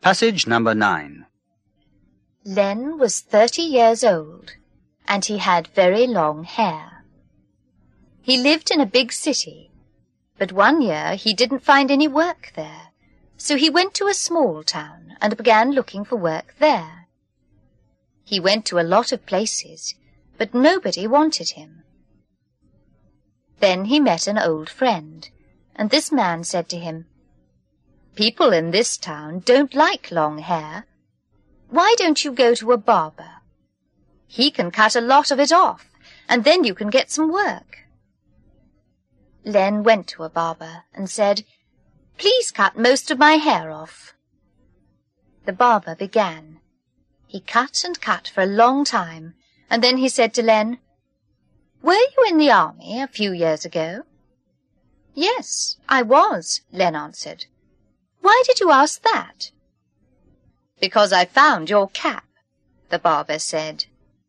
Passage number 9. Len was 30 years old, and he had very long hair. He lived in a big city, but one year he didn't find any work there, so he went to a small town and began looking for work there. He went to a lot of places, but nobody wanted him. Then he met an old friend, and this man said to him, "People in this town don't like long hair. Why don't you go to a barber? He can cut a lot of it off, and then you can get some work." Len went to a barber and said, "Please cut most of my hair off." The barber began. He cut and cut for a long time, and then he said to Len, "Were you in the army a few years ago?" "Yes, I was," Len answered. "Why did you ask that?" "Because I found your cap," the barber said.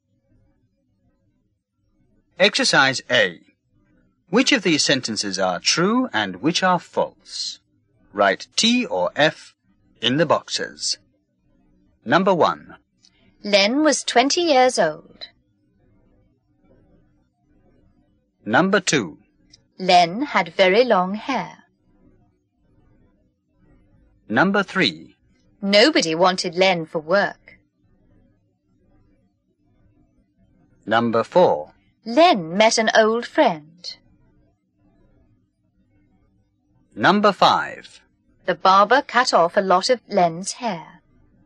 Exercise A. Which of these sentences are true and which are false? Write T or F in the boxes. Number 1. Len was 20 years old. Number 2. Len had very long hair. Number 3. Nobody wanted Len for work. Number 4. Len met an old friend. Number 5. The barber cut off a lot of Len's hair.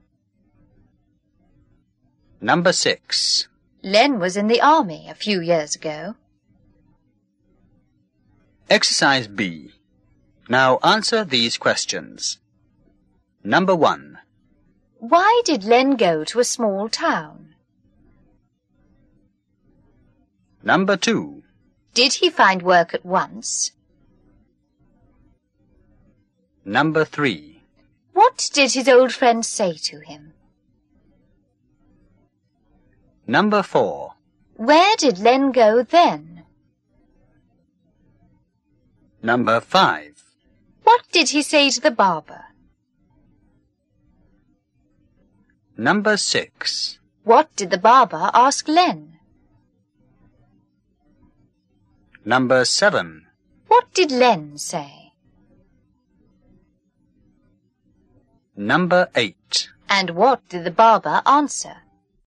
Number 6. Len was in the army a few years ago. Exercise B. Now answer these questions. Number 1. Why did Len go to a small town? Number 2. Did he find work at once? Number 3. What did his old friend say to him? Number 4. Where did Len go then? Number 5. What did he say to the barber? Number 6. What did the barber ask Len? Number 7. What did Len say? Number 8. And what did the barber answer?